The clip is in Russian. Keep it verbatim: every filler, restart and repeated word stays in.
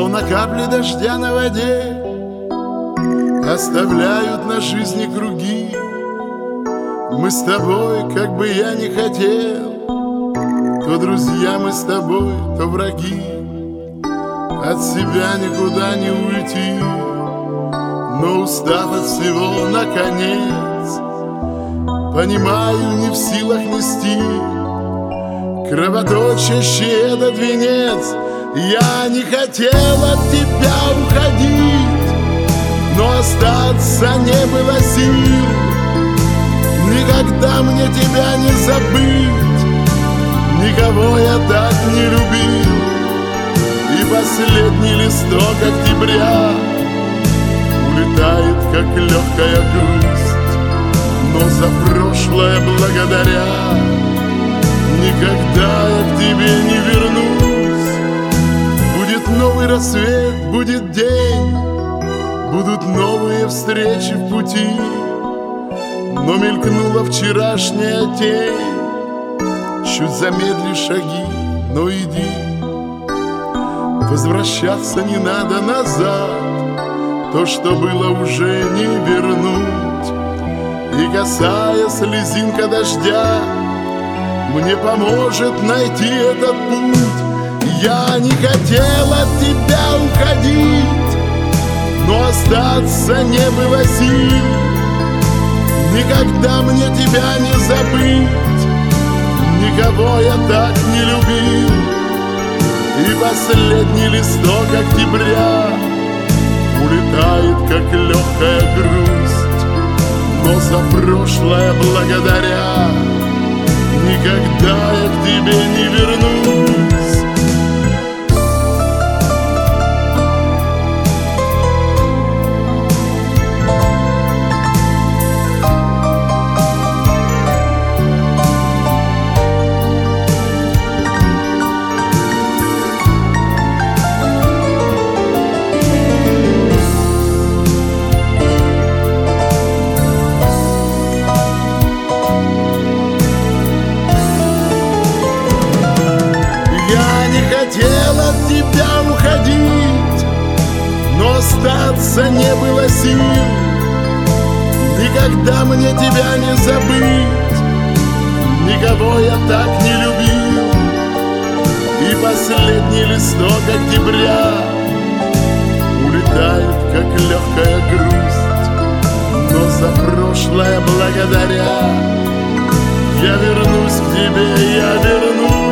словно капли дождя на воде, оставляют на жизни круги. Мы с тобой, как бы я ни хотел, то друзья мы с тобой, то враги. От себя никуда не уйти, но устав от всего, наконец, понимаю, не в силах нести кровоточащий этот венец. Я не хотел от тебя уходить, но остаться не было сил. Никогда мне тебя не забыть, никого я так не любил. И последний листок октября улетает, как легкая грусть, но за прошлое благодаря никогда я к тебе не вернусь. Будет новый рассвет, будет день, будут новые встречи в пути, но мелькнула вчерашняя тень. Чуть замедли шаги, но иди. Возвращаться не надо назад, то, что было, уже не вернуть. И косая слезинка дождя мне поможет найти этот путь. Я не хотел от тебя уходить, но остаться не было сил. Никогда мне тебя не забыть, никого я так не любил. И последний листок октября улетает, как легкая грусть, но за прошлое благодаря никогда я к тебе не вернусь. Хотел от тебя уходить, но остаться не было сил. Никогда мне тебя не забыть, никого я так не любил. И последний листок октября улетает, как легкая грусть, но за прошлое благодаря я вернусь к тебе, я вернусь.